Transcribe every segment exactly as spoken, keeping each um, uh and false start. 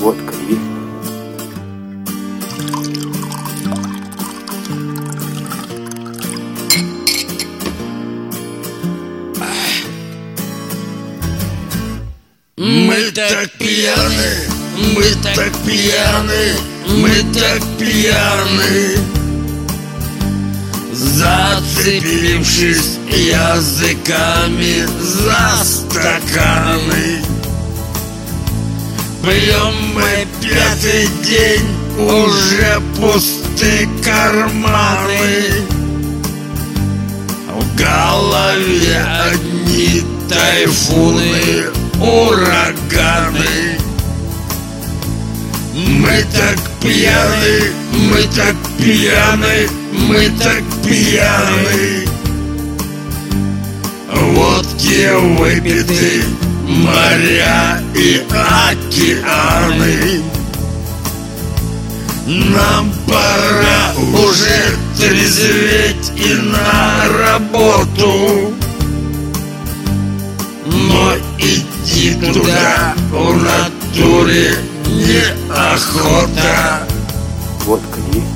Водка есть? Мы так пьяны, мы так пьяны, мы так пьяны, зацепившись языками за стаканы. Пьем мы пятый день, уже пусты карманы, в голове одни тайфуны, ураганы. Мы так пьяны, мы так пьяны, мы так пьяны, водки выпиты, моря и океаны. Нам пора уже трезветь и на работу, но идти туда в натуре неохота. Водка есть?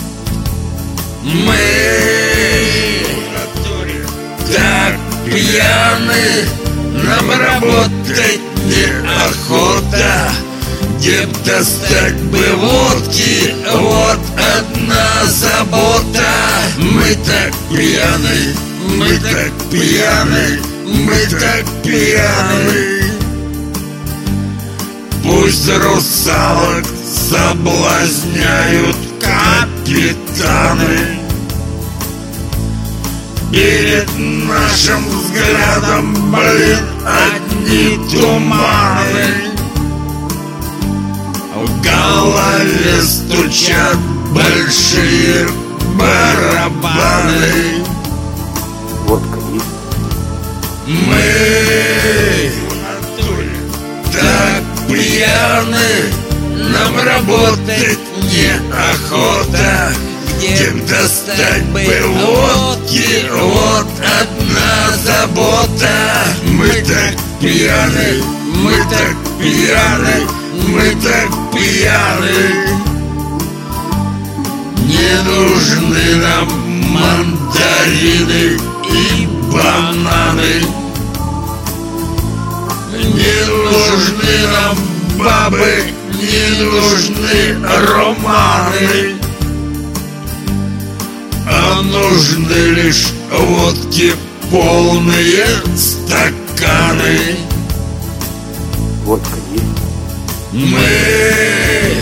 Мы в натуре так пьяны, нам работать неохота. Где достать бы водки, вот одна забота. Мы так пьяны, мы так пьяны, мы так пьяны. Пусть русалок соблазняют капитаны. Перед нашим взглядом, блин, одни туманы. В голове стучат большие барабаны. Водка есть? Мы так пьяны, нам работать неохота. Где достать бы водки, вот одна забота. Мы так пьяны, мы так пьяны, мы так пьяны. Не нужны нам мандарины и бананы. Не нужны нам бабы, не нужны романы, а нужны лишь водки полные стаканы. Водка есть? Мы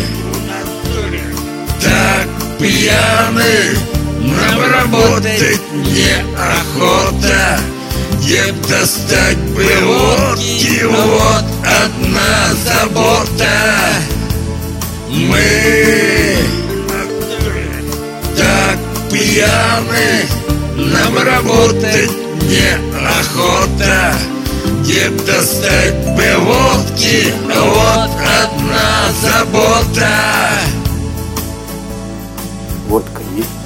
так пьяны, нам работать неохота. Где достать бы водки, вот одна забота. Мы так пьяны, нам работать неохота. Где достать бы водки, вот одна забота. Водка есть?